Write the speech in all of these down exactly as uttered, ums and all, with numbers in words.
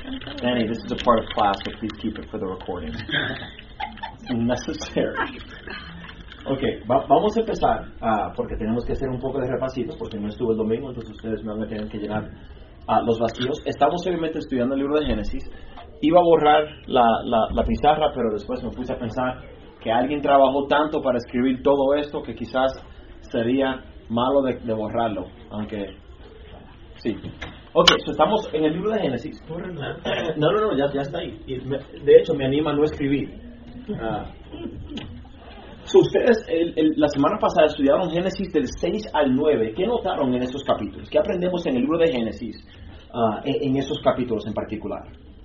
Danny, this is a part of class, so please keep it for the recording. It's unnecessary. Ok, va, vamos a empezar, uh, porque tenemos que hacer un poco de repasito, porque no estuve el domingo, entonces ustedes me van a tener que llenar uh, los vacíos. Estamos obviamente estudiando el libro de Génesis. Iba a borrar la, la, la pizarra, pero después me puse a pensar que alguien trabajó tanto para escribir todo esto que quizás sería malo de, de borrarlo, aunque sí. Ok, so estamos en el libro de Génesis. No, no, no, ya, ya está ahí. Y me, de hecho, me anima a no escribir. Uh, So, ustedes el, el, la semana pasada estudiaron Génesis del seis al nueve. ¿Qué notaron en estos capítulos? ¿Qué aprendemos en el libro de Génesis uh, en, en esos capítulos en particular?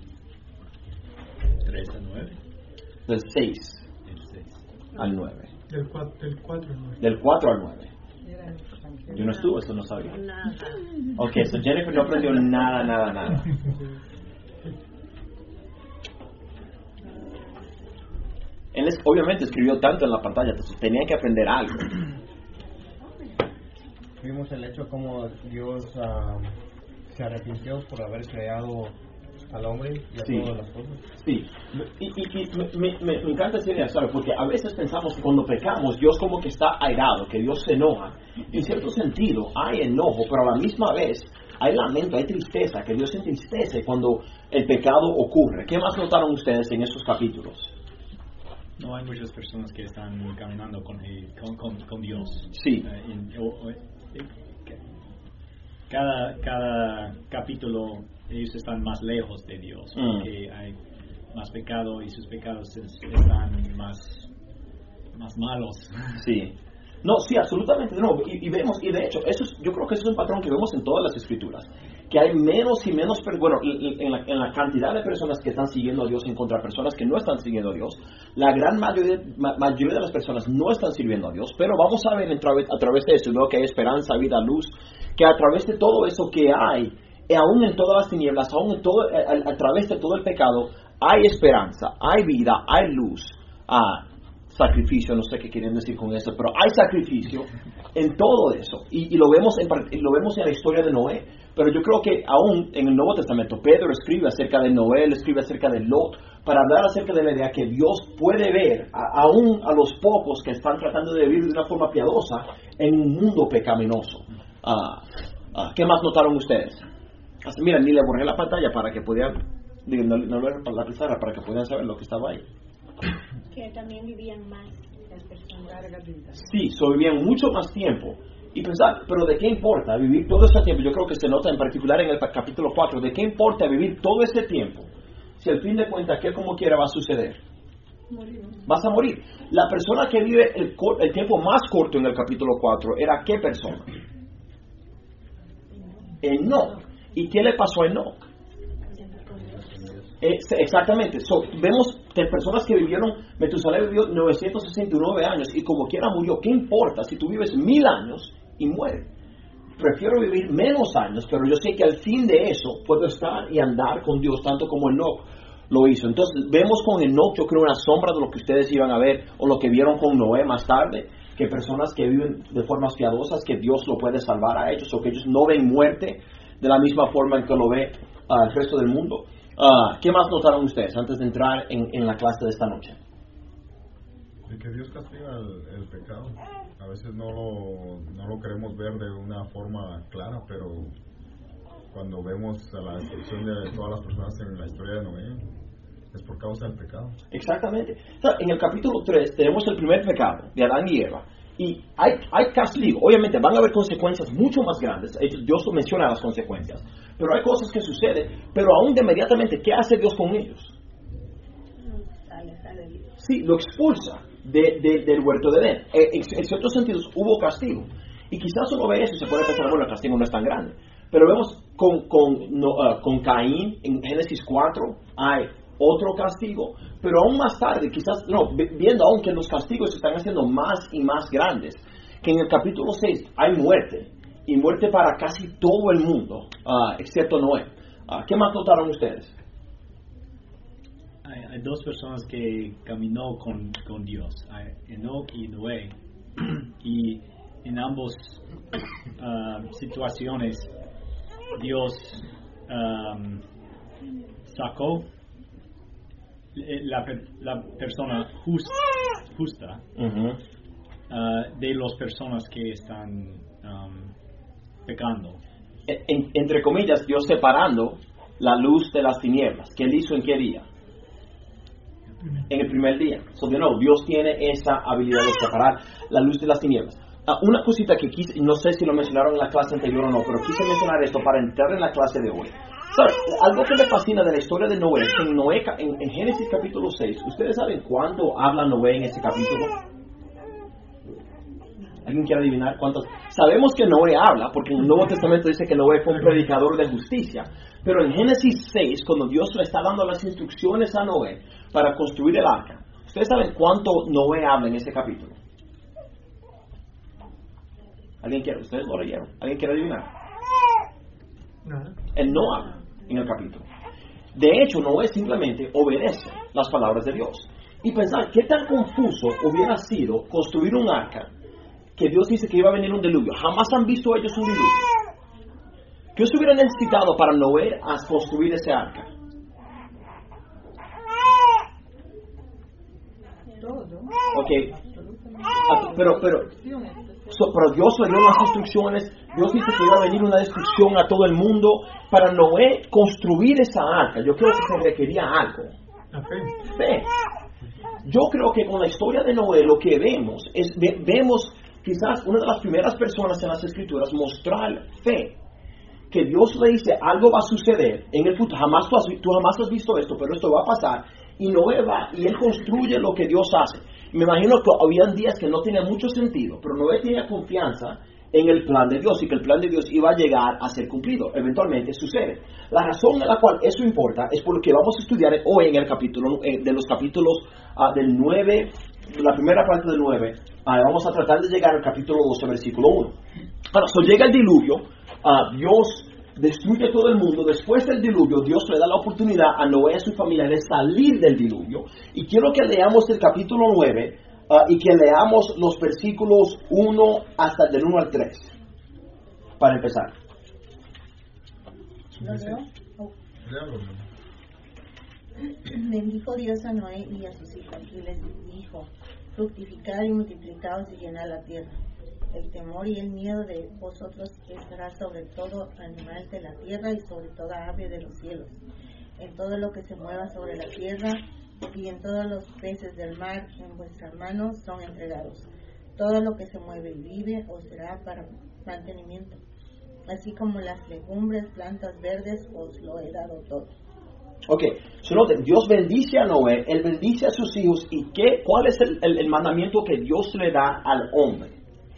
tres al nueve. Del seis al nueve. Del cuatro al nueve. Del cuatro al nueve. Yo no estuve, eso no sabía. Nada. Ok, so Jennifer no aprendió nada, nada, nada. Él es, obviamente escribió tanto en la pantalla, entonces tenía que aprender algo. Vimos el hecho como Dios uh, se arrepintió por haber creado al hombre y a sí. todas las cosas. Sí, y, y, y me, me, me encanta esa idea, ¿sabes? Porque a veces pensamos que cuando pecamos, Dios como que está airado, que Dios se enoja. En cierto sentido, hay enojo, pero a la misma vez hay lamento, hay tristeza, que Dios se entristece cuando el pecado ocurre. ¿Qué más notaron ustedes en esos capítulos? No hay muchas personas que están caminando con, con, con, con Dios. Sí. Uh, en, o, o, eh, cada, cada capítulo ellos están más lejos de Dios, mm. porque hay más pecado y sus pecados es, están más, más malos. Sí. No, sí, absolutamente no. Y, y vemos, y de hecho, eso es, yo creo que eso es un patrón que vemos en todas las escrituras, que hay menos y menos, bueno, en la, en la cantidad de personas que están siguiendo a Dios en contra de personas que no están siguiendo a Dios. La gran mayoría, ma, mayoría de las personas no están sirviendo a Dios, pero vamos a ver a través, a través de eso, veo que hay esperanza, vida, luz, que a través de todo eso que hay, y aún en todas las tinieblas, aún en todo, a, a, a través de todo el pecado, hay esperanza, hay vida, hay luz, ah, sacrificio, no sé qué quieren decir con eso, pero hay sacrificio en todo eso, y, y lo vemos en, lo vemos en la historia de Noé, pero yo creo que aún en el Nuevo Testamento Pedro escribe acerca de Noé, él escribe acerca de Lot, para hablar acerca de la idea que Dios puede ver a, aún a los pocos que están tratando de vivir de una forma piadosa en un mundo pecaminoso. Uh, uh, ¿qué más notaron ustedes? Hasta, mira, ni le borré la pantalla para que pudieran, digo, no, no le la pizarra para que pudieran saber lo que estaba ahí. Que también vivían más las personas. Sí, sobrevivían mucho más tiempo. Y pensar, pero ¿de qué importa vivir todo ese tiempo? Yo creo que se nota en particular en el capítulo cuatro. ¿De qué importa vivir todo ese tiempo? Si al fin de cuentas, ¿qué como quiera va a suceder? Morir. Vas a morir. La persona que vive el, el tiempo más corto en el capítulo cuatro era ¿qué persona? Enoc. ¿Y qué le pasó a Enoc? Eh, exactamente. So, vemos de personas que vivieron, Metusalén vivió novecientos sesenta y nueve años y como quiera murió. ¿Qué importa si tú vives mil años y mueres? Prefiero vivir menos años, pero yo sé que al fin de eso puedo estar y andar con Dios tanto como Enoc lo hizo. Entonces vemos con Enoc, yo creo, una sombra de lo que ustedes iban a ver o lo que vieron con Noé más tarde, que personas que viven de formas piadosas, que Dios lo puede salvar a ellos, o que ellos no ven muerte de la misma forma en que lo ve uh, el resto del mundo. Uh, ¿Qué más notaron ustedes antes de entrar en, en la clase de esta noche? De que Dios castiga el, el pecado. A veces no lo, no lo queremos ver de una forma clara, pero cuando vemos a la destrucción de todas las personas en la historia de Noé, es por causa del pecado. Exactamente. O sea, en el capítulo tres tenemos el primer pecado de Adán y Eva. Y hay, hay castigo. Obviamente van a haber consecuencias mucho más grandes. Dios menciona las consecuencias. Pero hay cosas que suceden. Pero aún de inmediatamente, ¿qué hace Dios con ellos? Sale, sale. Sí, lo expulsa de, de, del huerto de Edén. Eh, en, en ciertos sentidos hubo castigo. Y quizás uno ve eso y se puede pensar, bueno, el castigo no es tan grande. Pero vemos con, con, no, uh, con Caín en Génesis cuatro, hay otro castigo, pero aún más tarde, quizás, no, viendo aún que los castigos se están haciendo más y más grandes, que en el capítulo seis hay muerte, y muerte para casi todo el mundo, uh, excepto Noé. Uh, ¿Qué más notaron ustedes? Hay, hay dos personas que caminó con, con Dios, Enoc y Noé, y en ambas uh, situaciones Dios um, sacó la, la persona just, justa Uh-huh. uh, de las personas que están um, pecando. En, entre comillas, Dios separando la luz de las tinieblas. ¿Qué él hizo en qué día? En el primer día. So, de nuevo, Dios tiene esa habilidad de separar la luz de las tinieblas. Uh, una cosita que quise, no sé si lo mencionaron en la clase anterior o no, pero quise mencionar esto para entrar en la clase de hoy. ¿Sabe? Algo que me fascina de la historia de Noé, en, Noé, en, en Génesis capítulo seis, ¿ustedes saben cuándo habla Noé en ese capítulo? ¿Alguien quiere adivinar cuántos? Sabemos que Noé habla, porque en el Nuevo Testamento dice que Noé fue un predicador de justicia. Pero en Génesis seis, cuando Dios le está dando las instrucciones a Noé para construir el arca, ¿ustedes saben cuánto Noé habla en ese capítulo? ¿Alguien quiere? ¿Ustedes lo leyeron? ¿Alguien quiere adivinar? Nada. Él no habla en el capítulo. De hecho, Noé simplemente obedece las palabras de Dios. Y pensar, ¿qué tan confuso hubiera sido construir un arca que Dios dice que iba a venir un diluvio? Jamás han visto ellos un diluvio. ¿Qué se hubiera necesitado para Noé a construir ese arca? Ok, ah, pero, pero, so, pero Dios le dio las instrucciones. Dios dice que iba a venir una destrucción a todo el mundo. Para Noé construir esa arca, yo creo que se requería algo. La fe. Fe. Yo creo que con la historia de Noé lo que vemos es, ve, vemos quizás una de las primeras personas en las escrituras mostrar fe. Que Dios le dice, algo va a suceder en el futuro. Jamás tú, has, tú jamás has visto esto, pero esto va a pasar. Y Noé va y él construye lo que Dios hace. Me imagino que habían días que no tenía mucho sentido, pero Noé tenía confianza en el plan de Dios y que el plan de Dios iba a llegar a ser cumplido. Eventualmente sucede. La razón en la cual eso importa es porque vamos a estudiar hoy en el capítulo, eh, de los capítulos uh, del nueve, la primera parte del nueve, uh, vamos a tratar de llegar al capítulo doce, versículo uno. Ahora, so llega el diluvio, uh, Dios destruye todo el mundo. Después del diluvio, Dios le da la oportunidad a Noé y a su familia de salir del diluvio. Y quiero que leamos el capítulo nueve uh, y que leamos los versículos uno hasta del uno al tres. Para empezar. ¿Lo leo? Oh. Léalo, ¿no? Bendijo Dios a Noé y a sus hijos y les dijo: fructificad y multiplicaos y llenad la tierra. El temor y el miedo de vosotros estará sobre todo animal de la tierra y sobre toda ave de los cielos, en todo lo que se mueva sobre la tierra y en todos los peces del mar en vuestras manos son entregados. Todo lo que se mueve y vive os será para mantenimiento, así como las legumbres, plantas verdes, os lo he dado todo. Ok, so noten, Dios bendice a Noé, Él bendice a sus hijos. ¿Y qué, cuál es el, el, el mandamiento que Dios le da al hombre?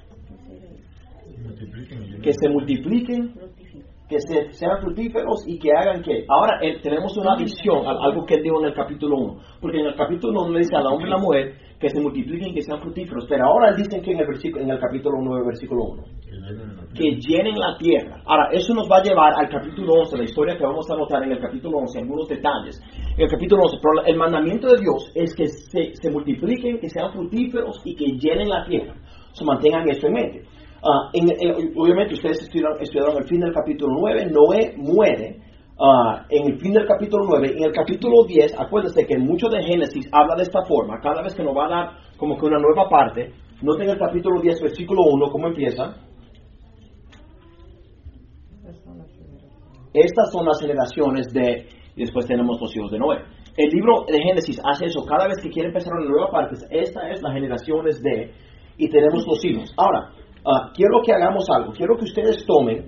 Que se multipliquen, que se, sean fructíferos y que hagan que. Ahora eh, tenemos una visión, algo que él dijo en el capítulo uno, porque en el capítulo uno le dice al hombre y a la mujer que se multipliquen y que sean fructíferos, pero ahora él dice que en el, versículo, en el capítulo nueve, versículo uno, que llenen la tierra. Ahora, eso nos va a llevar al capítulo once, la historia que vamos a notar en el capítulo once, algunos detalles. En el capítulo once, pero el mandamiento de Dios es que se, se multipliquen, que sean fructíferos y que llenen la tierra. So, mantengan esto en mente. Uh, en, en, obviamente ustedes estudiaron, estudiaron el fin del capítulo nueve. Noé muere uh, en el fin del capítulo nueve. En el capítulo diez, acuérdense que mucho de Génesis habla de esta forma. Cada vez que nos va a dar como que una nueva parte, noten el capítulo diez, versículo uno, ¿cómo empieza? Estas son las generaciones de, y después tenemos los hijos de Noé. El libro de Génesis hace eso. Cada vez que quiere empezar una nueva parte, esta es las generaciones de, y tenemos los hijos. Ahora, Uh, quiero que hagamos algo. Quiero que ustedes tomen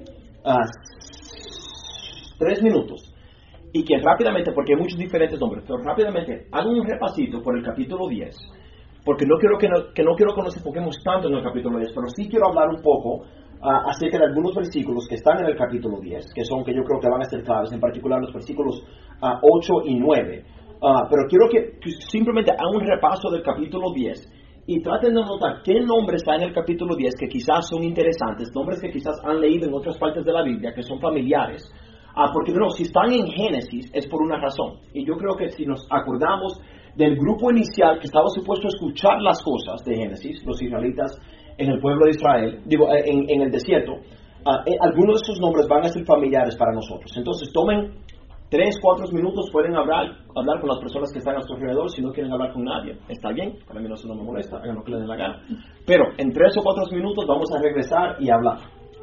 uh, tres minutos y que rápidamente, porque hay muchos diferentes nombres, pero rápidamente hagan un repasito por el capítulo diez, porque no quiero que no, que no quiero que nos enfoquemos tanto en el capítulo diez, pero sí quiero hablar un poco uh, acerca de algunos versículos que están en el capítulo diez, que son que yo creo que van a ser claves, en particular los versículos uh, ocho y nueve. Uh, pero quiero que, que simplemente hagan un repaso del capítulo diez y traten de notar qué nombre está en el capítulo diez que quizás son interesantes, nombres que quizás han leído en otras partes de la Biblia, que son familiares. Ah, porque no, si están en Génesis es por una razón. Y yo creo que si nos acordamos del grupo inicial que estaba supuesto a escuchar las cosas de Génesis, los israelitas en el pueblo de Israel, digo, en, en el desierto, ah, eh, algunos de esos nombres van a ser familiares para nosotros. Entonces tomen Tres, cuatro minutos pueden hablar, hablar con las personas que están a su alrededor. Si no quieren hablar con nadie, está bien, para mí no, eso no me molesta, hagan lo que les dé la gana. Pero en tres o cuatro minutos vamos a regresar y hablar.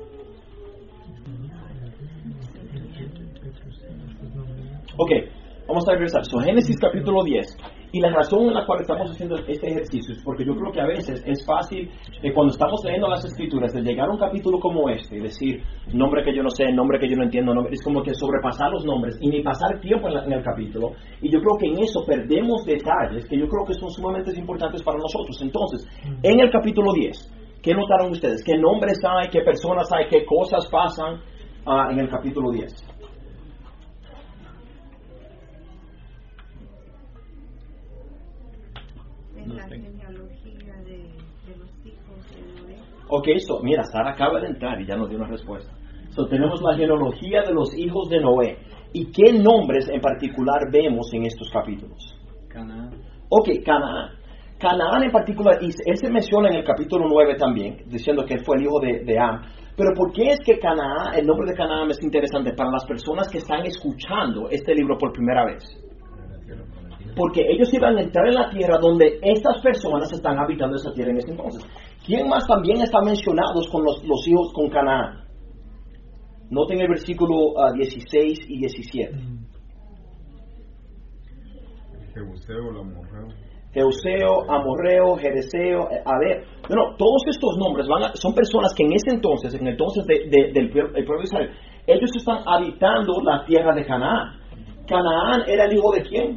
Ok, vamos a regresar. So, Génesis capítulo diez. Y la razón en la cual estamos haciendo este ejercicio es porque yo creo que a veces es fácil, eh, cuando estamos leyendo las escrituras, de llegar a un capítulo como este y decir, nombre que yo no sé, nombre que yo no entiendo, nombre, es como que sobrepasar los nombres y ni pasar tiempo en, la, en el capítulo. Y yo creo que en eso perdemos detalles que yo creo que son sumamente importantes para nosotros. Entonces, en el capítulo diez, ¿qué notaron ustedes? ¿Qué nombres hay? ¿Qué personas hay? ¿Qué cosas pasan uh, en el capítulo diez? La genealogía de, de los hijos de Noé. Ok, so, mira, Sara acaba de entrar y ya nos dio una respuesta. So, tenemos la genealogía de los hijos de Noé. ¿Y qué nombres en particular vemos en estos capítulos? Canaán. Ok, Canaán. Canaán en particular, y él se menciona en el capítulo nueve también, diciendo que él fue el hijo de, de Am. Pero ¿por qué es que Canaán, el nombre de Canaán es interesante para las personas que están escuchando este libro por primera vez? Porque ellos iban a entrar en la tierra donde estas personas están habitando esa tierra en ese entonces. ¿Quién más también está mencionado con los, los hijos con Canaán? Noten el versículo uh, dieciséis y diecisiete. Jebuseo, el amorreo. Jeuseo, Amorreo, Jereseo, a ver, bueno, todos estos nombres van a, son personas que en ese entonces, en el entonces de, de, del pueblo de Israel, ellos están habitando la tierra de Canaán. ¿Canaán era el hijo de quién?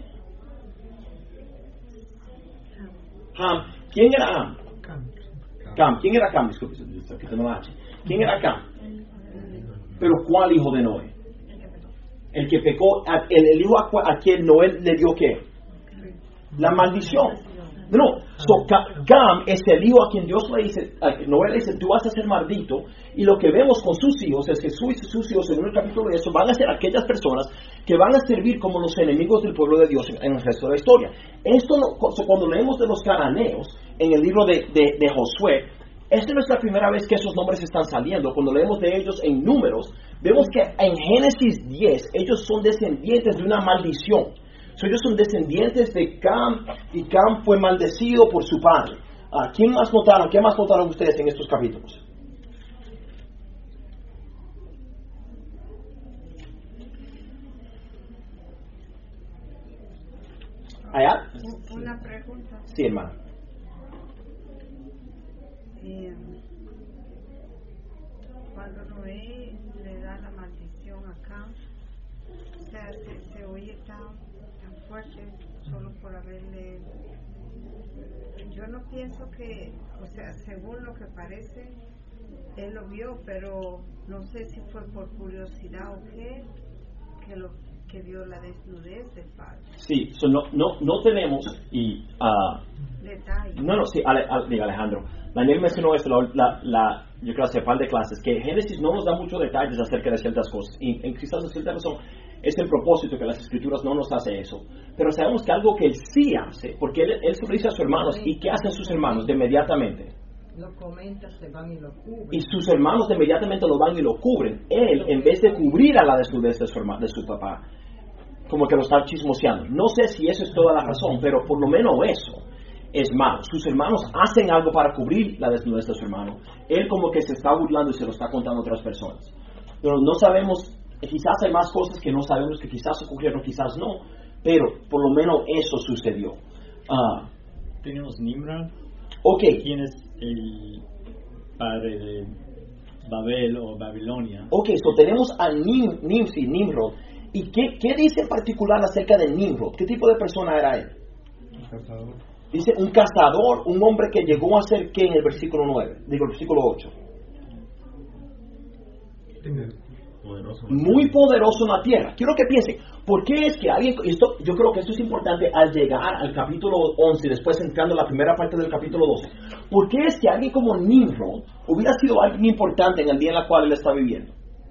Ham. ¿Quién era Ham? Cam. ¿Quién era Cam? Disculpe, que tengo la H. ¿Quién era Cam? Pero ¿cuál hijo de Noé? El que pecó, el, el hijo a, a quien Noé le dio ¿qué? La maldición. No, so, Cam es el hijo a quien Dios le dice, a Noé le dice, tú vas a ser maldito, y lo que vemos con sus hijos es que sus, sus hijos, según el capítulo de eso, van a ser aquellas personas que van a servir como los enemigos del pueblo de Dios en, en el resto de la historia. Esto no, so, cuando leemos de los cananeos en el libro de, de, de Josué, esta no es la primera vez que esos nombres están saliendo. Cuando leemos de ellos en Números, vemos que en Génesis diez ellos son descendientes de una maldición. So, ellos son descendientes de Cam, y Cam fue maldecido por su padre. Uh, ¿Quién más notaron? ¿Qué más notaron ustedes en estos capítulos? ¿Allá? Una pregunta. Sí, hermano. Eh, cuando Noé le da la maldición a Cam, o sea, se, se oye tan, tan fuerte solo por haberle... Yo no pienso que, o sea, según lo que parece, él lo vio, pero no sé si fue por curiosidad o qué, que lo que vio la desnudez del padre. Sí, so no, no, no tenemos y uh, detalles. No, no, sí, Ale, Ale, diga Alejandro. Daniel mencionó esto, la, la, la, yo creo hace un par de clases, que Génesis no nos da muchos detalles acerca de ciertas cosas. Y en quizás de cierta razón es el propósito que las escrituras no nos hace eso. Pero sabemos que algo que él sí hace, porque él, él se lo dice a sus hermanos, ¿y qué hacen sus hermanos de inmediatamente? Lo comenta, se van y lo cubren. Y sus hermanos de inmediatamente lo van y lo cubren. Él, en vez de cubrir a la desnudez de su, hermano, de su papá, como que lo está chismoseando. No sé si eso es toda la razón, pero por lo menos eso es malo. Sus hermanos hacen algo para cubrir la desnudez de su hermano. Él como que se está burlando y se lo está contando a otras personas. Pero no sabemos, quizás hay más cosas que no sabemos, que quizás ocurrieron, quizás no, pero por lo menos eso sucedió. Uh, Tenemos Nimrod. Ok. ¿Quién es el padre de Babel o Babilonia? Ok, so tenemos a Nim, Nimsi, Nimrod. ¿Y qué, qué dice en particular acerca de Nimrod? ¿Qué tipo de persona era él? Un cazador. Dice un cazador, un hombre que llegó a ser ¿qué en el versículo nueve? Digo, el versículo ocho. Poderoso. Muy poderoso en la tierra. Quiero que piensen, ¿por qué es que alguien, esto, yo creo que esto es importante al llegar al capítulo once y después entrando en la primera parte del capítulo doce, ¿por qué es que alguien como Nimrod hubiera sido alguien importante en el día en el cual él está viviendo?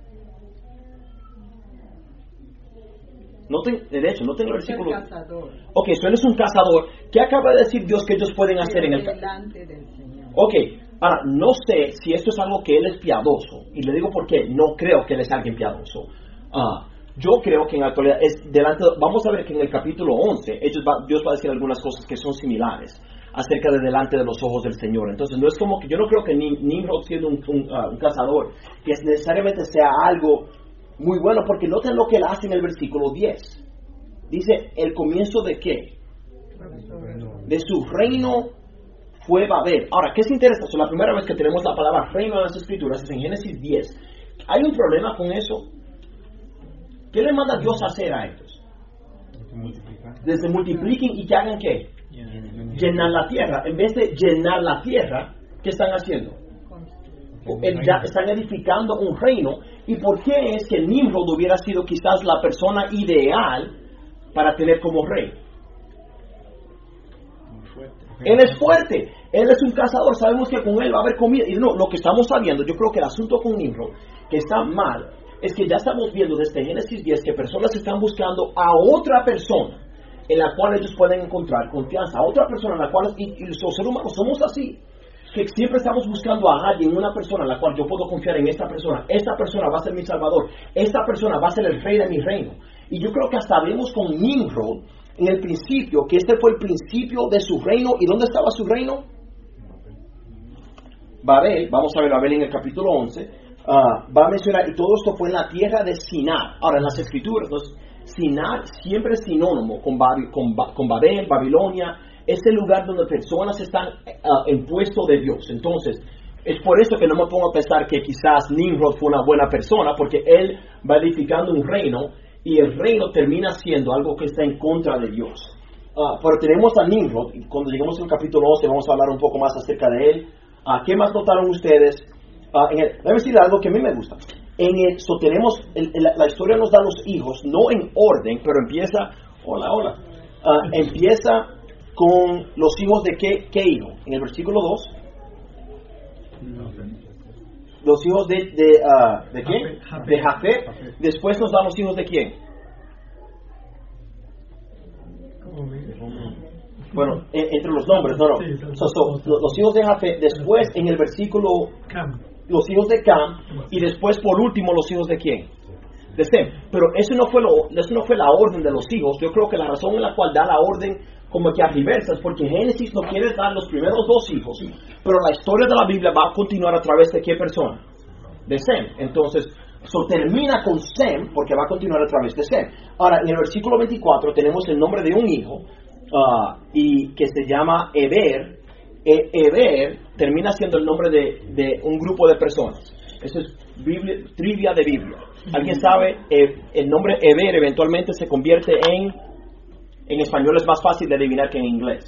Noten, de hecho, noten el versículo. Cazador. Ok, so él es un cazador. ¿Qué acaba de decir Dios que ellos pueden hacer en el delante del Señor? Ok, ahora, no sé si esto es algo que él es piadoso. Y le digo por qué. No creo que él es alguien piadoso. Uh, Yo creo que en la actualidad, es delante, vamos a ver que en el capítulo once, ellos va, Dios va a decir algunas cosas que son similares acerca de delante de los ojos del Señor. Entonces, no es como que yo no creo que Nimrod, siendo un, un, uh, un cazador, que necesariamente sea algo muy bueno, porque noten lo que él hace en el versículo diez. Dice, ¿el comienzo de qué? De su reino fue Babel. Ahora, ¿qué es interesante? So, la primera vez que tenemos la palabra reino en las Escrituras es en Génesis diez. ¿Hay un problema con eso? ¿Qué le manda Dios a hacer a ellos? Desde multipliquen y que hagan ¿qué? Llenar la tierra. En vez de llenar la tierra, ¿qué están haciendo? Ya están edificando un reino. ¿Y por qué es que Nimrod hubiera sido quizás la persona ideal para tener como rey? Él es fuerte, él es un cazador, sabemos que con él va a haber comida. Y no, lo que estamos sabiendo, yo creo que el asunto con Nimrod, que está mal, es que ya estamos viendo desde Génesis diez que personas están buscando a otra persona en la cual ellos pueden encontrar confianza, a otra persona en la cual, y, y los seres humanos somos así, que siempre estamos buscando a alguien, una persona en la cual yo puedo confiar en esta persona, esta persona va a ser mi salvador, esta persona va a ser el rey de mi reino. Y yo creo que hasta vemos con Nimrod en el principio, que este fue el principio de su reino. ¿Y dónde estaba su reino? Babel. Vamos a ver Babel en el capítulo once. Uh, va a mencionar, y todo esto fue en la tierra de Sinar. Ahora, en las escrituras, entonces, Sinar siempre es sinónimo con, Babi, con, con Babel, Babilonia. Es el lugar donde personas están uh, en puesto de Dios. Entonces, es por eso que no me pongo a pensar que quizás Nimrod fue una buena persona, porque él va edificando un reino, y el reino termina siendo algo que está en contra de Dios. Uh, pero tenemos a Nimrod, y cuando lleguemos al capítulo once vamos a hablar un poco más acerca de él. Uh, ¿Qué más notaron ustedes? Uh, en el, déjame decir algo que a mí me gusta. En el, so tenemos, el, el, la historia nos da los hijos, no en orden, pero empieza, hola, hola, uh, empieza con los hijos de qué, qué hijo. En el versículo dos. Los hijos de, de, uh, ¿de quién? De Jafet. Después nos dan los hijos de quién. Bueno, entre los nombres, no, no. So, so, los hijos de Jafet. Después en el versículo, los hijos de Cam. Y después por último los hijos de quién. De Sem. Pero eso no fue lo, eso no fue la orden de los hijos. Yo creo que la razón en la cual da la orden como que a reversa es porque Génesis no quiere dar los primeros dos hijos, pero la historia de la Biblia va a continuar a través de qué persona? De Sem. Entonces, so termina con Sem porque va a continuar a través de Sem. Ahora, en el versículo veinticuatro tenemos el nombre de un hijo uh, y que se llama Eber. E Eber termina siendo el nombre de, de un grupo de personas. Eso es Biblia, trivia de Biblia. ¿Alguien sabe? Eh, el nombre Eber eventualmente se convierte en... En español es más fácil de adivinar que en inglés.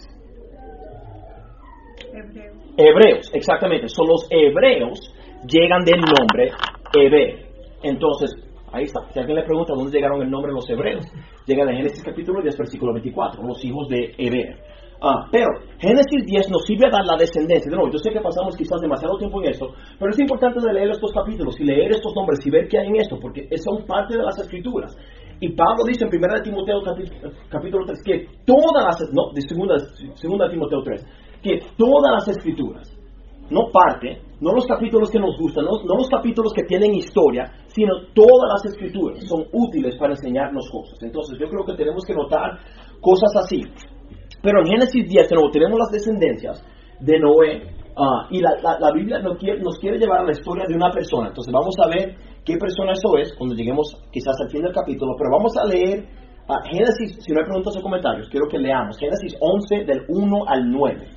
Hebreos. Hebreos, exactamente. Son los hebreos llegan del nombre Eber. Entonces, ahí está. Si alguien le pregunta dónde llegaron el nombre de los hebreos, llegan de Génesis capítulo diez, versículo veinticuatro, los hijos de Eber. Ah, pero Génesis diez nos sirve a dar la descendencia. De nuevo, yo sé que pasamos quizás demasiado tiempo en esto, pero es importante de leer estos capítulos y leer estos nombres y ver qué hay en esto, porque son parte de las escrituras. Y Pablo dice en primera de Timoteo capítulo tres que todas las, no, de segunda, segunda de Timoteo tres, que todas las escrituras, no parte, no los capítulos que nos gustan, no, no los capítulos que tienen historia, sino todas las escrituras son útiles para enseñarnos cosas. Entonces yo creo que tenemos que notar cosas así. Pero en Génesis diez de nuevo tenemos las descendencias de Noé, uh, y la, la, la Biblia nos quiere, nos quiere llevar a la historia de una persona. Entonces vamos a ver qué persona eso es cuando lleguemos quizás al fin del capítulo, pero vamos a leer uh, Génesis, si no hay preguntas o comentarios, quiero que leamos Génesis once del uno al nueve.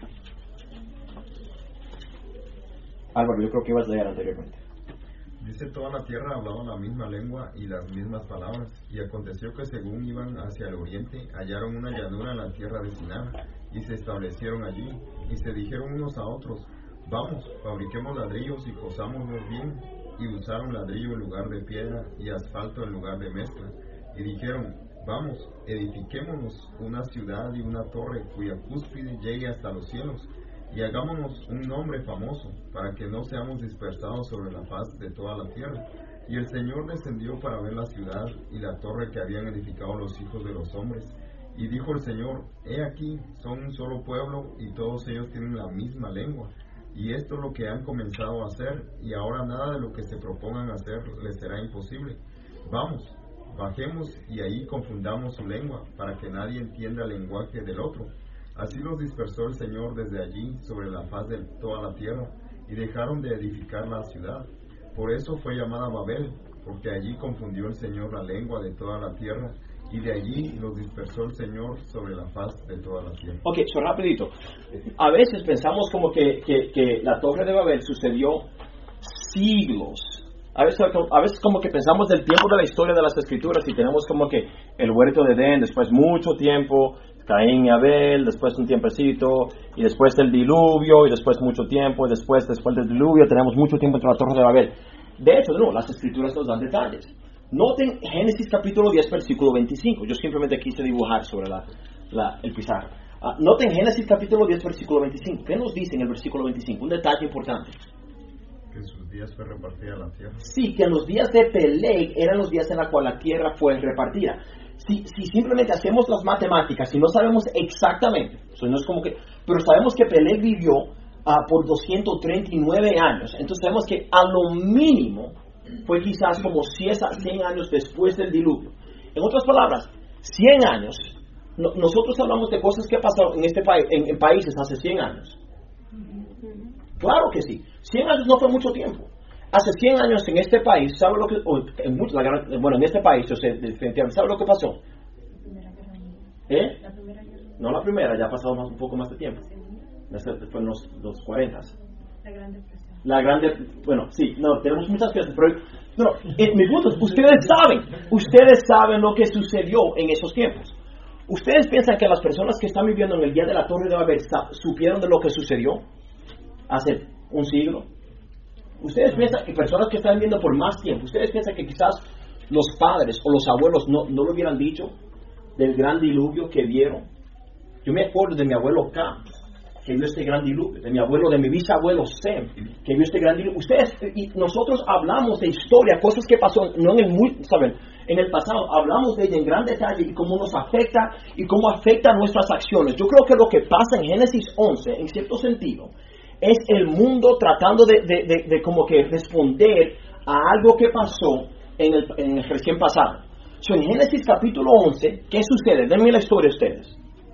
Álvaro, yo creo que ibas a leer anteriormente. Dice: toda la tierra hablaba la misma lengua y las mismas palabras, y aconteció que según iban hacia el oriente, hallaron una llanura en la tierra de Sinar, y se establecieron allí, y se dijeron unos a otros: vamos, fabriquemos ladrillos y cosámoslos bien. Y usaron ladrillo en lugar de piedra y asfalto en lugar de mezcla. Y dijeron: vamos, edifiquémonos una ciudad y una torre cuya cúspide llegue hasta los cielos, y hagámonos un nombre famoso, para que no seamos dispersados sobre la faz de toda la tierra. Y el Señor descendió para ver la ciudad y la torre que habían edificado los hijos de los hombres. Y dijo el Señor: he aquí, son un solo pueblo, y todos ellos tienen la misma lengua. Y esto es lo que han comenzado a hacer, y ahora nada de lo que se propongan hacer les será imposible. Vamos, bajemos y ahí confundamos su lengua, para que nadie entienda el lenguaje del otro. Así los dispersó el Señor desde allí sobre la faz de toda la tierra, y dejaron de edificar la ciudad. Por eso fue llamada Babel, porque allí confundió el Señor la lengua de toda la tierra, y de allí los dispersó el Señor sobre la faz de toda la tierra. Ok, so rapidito. A veces pensamos como que, que, que la Torre de Babel sucedió siglos. A veces, a veces como que pensamos del tiempo de la historia de las Escrituras y tenemos como que el huerto de Edén, después mucho tiempo, Caín y Abel, después un tiempecito, y después del diluvio, y después mucho tiempo, y después, después del diluvio tenemos mucho tiempo entre la Torre de Babel. De hecho, no, las Escrituras nos dan detalles. Noten Génesis capítulo diez, versículo veinticinco. Yo simplemente quise dibujar sobre la, la, el pizarro. Uh, noten Génesis capítulo diez, versículo veinticinco. ¿Qué nos dice en el versículo veinticinco? Un detalle importante. Que sus días fue repartida la tierra. Sí, que en los días de Peleg eran los días en los cuales la tierra fue repartida. Si, si simplemente hacemos las matemáticas y no sabemos exactamente, o sea, no es como que, pero sabemos que Peleg vivió uh, por doscientos treinta y nueve años. Entonces sabemos que a lo mínimo fue quizás como cien años después del diluvio. En otras palabras, cien años, no, nosotros hablamos de cosas que pasaron en este país, en, en países hace cien años. Claro que sí. cien años no fue mucho tiempo. Hace cien años en este país, ¿sabe lo que, o en mucho, la, bueno, en este país, yo sé, definitivamente, ¿sabe lo que pasó? ¿Eh? No la primera, ya ha pasado más, un poco más de tiempo. Fue en los, los cuarenta. La Gran Depresión. La grande, bueno, sí, no, tenemos muchas cosas, pero no, eh, mi punto es, ustedes saben, ustedes saben lo que sucedió en esos tiempos. ¿Ustedes piensan que las personas que están viviendo en el día de la Torre de Babel supieron de lo que sucedió hace un siglo? ¿Ustedes piensan que personas que están viviendo por más tiempo, ustedes piensan que quizás los padres o los abuelos no, no lo hubieran dicho del gran diluvio que vieron? Yo me acuerdo de mi abuelo K, que vio este gran diluvio, de mi abuelo, de mi bisabuelo Sem, que vio este gran diluvio. Ustedes y nosotros hablamos de historia, cosas que pasó, no en el muy, saben, en el pasado, hablamos de ella en gran detalle y cómo nos afecta y cómo afecta nuestras acciones. Yo creo que lo que pasa en Génesis once, en cierto sentido, es el mundo tratando de, de, de, de como que responder a algo que pasó en el, en el recién pasado. So, en Génesis capítulo once, ¿qué sucede? Denme la historia ustedes.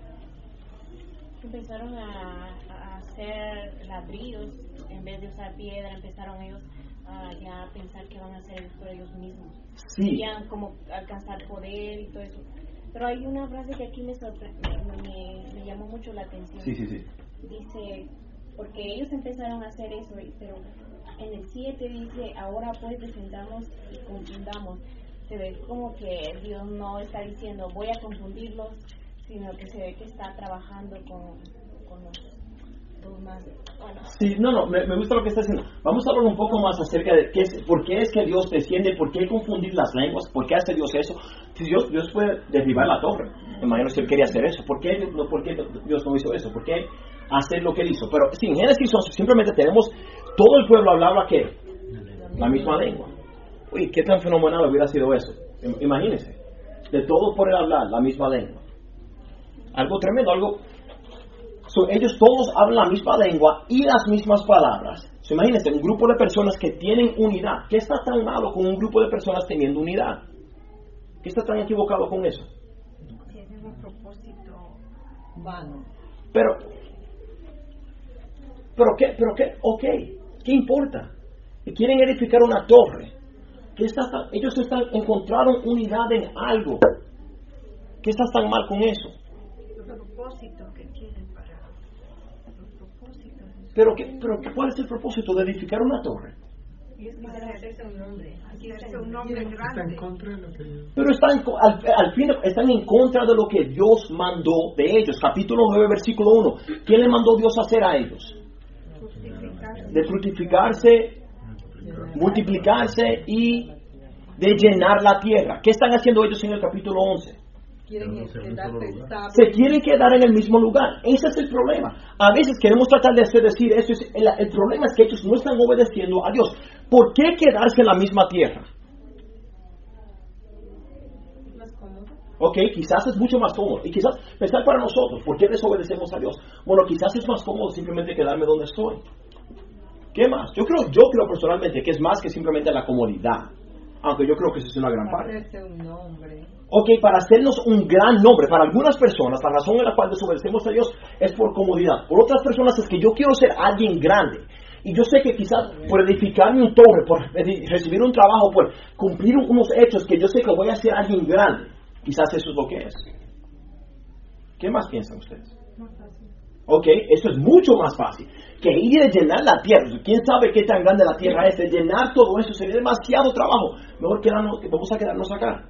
Empezaron a, a hacer ladrillos en vez de usar piedra, empezaron ellos a ya pensar que van a hacer por ellos mismos. Sí. Querían como alcanzar poder y todo eso. Pero hay una frase que aquí me, sorpre- me, me, me llamó mucho la atención. Sí, sí, sí. Dice, porque ellos empezaron a hacer eso, pero en el siete dice, ahora pues descendamos y confundamos. Se ve como que Dios no está diciendo, voy a confundirlos, sino que se ve que está trabajando con, con los, los más. Bueno. Sí, no, no, me, me gusta lo que está haciendo. Vamos a hablar un poco más acerca de qué es, por qué es que Dios desciende, por qué confundir las lenguas, por qué hace Dios eso. Si Dios, Dios puede derribar la torre, me imagino que Él quería hacer eso. ¿Por qué, no, ¿Por qué Dios no hizo eso? ¿Por qué hacer lo que Él hizo? Pero sí, en Génesis once simplemente tenemos, todo el pueblo hablaba ¿qué? La misma lengua. Uy, qué tan fenomenal hubiera sido eso. Imagínense, de todos poder hablar la misma lengua. Algo tremendo, algo. So, ellos todos hablan la misma lengua y las mismas palabras. So, imagínense, un grupo de personas que tienen unidad. ¿Qué está tan malo con un grupo de personas teniendo unidad? ¿Qué está tan equivocado con eso? Tienen un propósito vano. Pero, pero qué, pero qué, ok, ¿qué importa? Quieren edificar una torre. ¿Qué está tan, ellos están, encontraron unidad en algo. ¿Qué está tan mal con eso? los propósitos que quieren para los propósitos. Pero, qué, pero ¿cuál es el propósito de edificar una torre? Para hacerse un nombre, hacerse un nombre grande. Está en contra de lo que yo... Pero están, al, al fin están en contra de lo que Dios mandó de ellos. Capítulo nueve, versículo uno. ¿Qué le mandó Dios hacer a ellos? Fructificarse. De fructificarse, multiplicarse y de llenar la tierra. ¿Qué están haciendo ellos en el capítulo once? Quieren quedarse estables. Se quieren quedar en el mismo lugar. Ese es el problema. A veces queremos tratar de hacer decir esto. Es, el, el problema es que ellos no están obedeciendo a Dios. ¿Por qué quedarse en la misma tierra? Más cómodo. Ok, quizás es mucho más cómodo. Y quizás pensar para nosotros, ¿por qué desobedecemos a Dios? Bueno, quizás es más cómodo simplemente quedarme donde estoy. ¿Qué más? Yo creo, yo creo personalmente que es más que simplemente la comodidad. aunque yo creo que eso es una gran Para parte. hacerse un nombre. Ok, para hacernos un gran nombre. Para algunas personas, la razón en la cual desobedecemos a Dios es por comodidad. Por otras personas es que yo quiero ser alguien grande. Y yo sé que quizás por edificarme un torre, por recibir un trabajo, por cumplir unos hechos que yo sé que voy a ser alguien grande, quizás eso es lo que es. ¿Qué más piensan ustedes? Ok, eso es mucho más fácil que ir a llenar la tierra. ¿Quién sabe qué tan grande la tierra es? De llenar todo eso sería demasiado trabajo. Mejor quedarnos, vamos a quedarnos acá.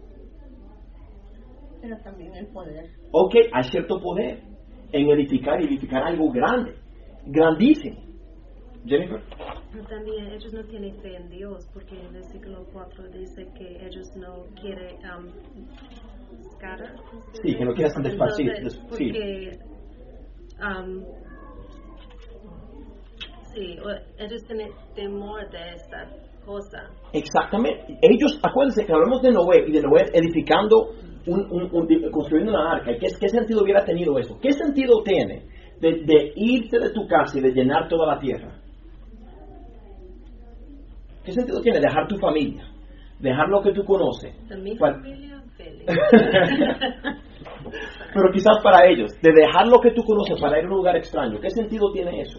Pero también el poder. Ok, hay cierto poder en edificar y edificar algo grande, grandísimo. Jennifer. Pero también ellos no tienen fe en Dios, porque en el versículo cuatro dice que ellos no quieren um, scatter. Sí, que no quieren esparcir. Entonces, Sí. porque um, sí, ellos tienen temor de esta cosa. Exactamente. Ellos, acuérdense que hablamos de Noé y de Noé edificando, un, un, un, construyendo una arca. ¿Qué, ¿Qué sentido hubiera tenido eso? ¿Qué sentido tiene de, de irte de tu casa y de llenar toda la tierra? ¿Qué sentido tiene dejar tu familia? Dejar lo que tú conoces. Mi ¿Cuál? familia feliz. Pero quizás para ellos, de dejar lo que tú conoces para ir a un lugar extraño. ¿Qué sentido tiene eso?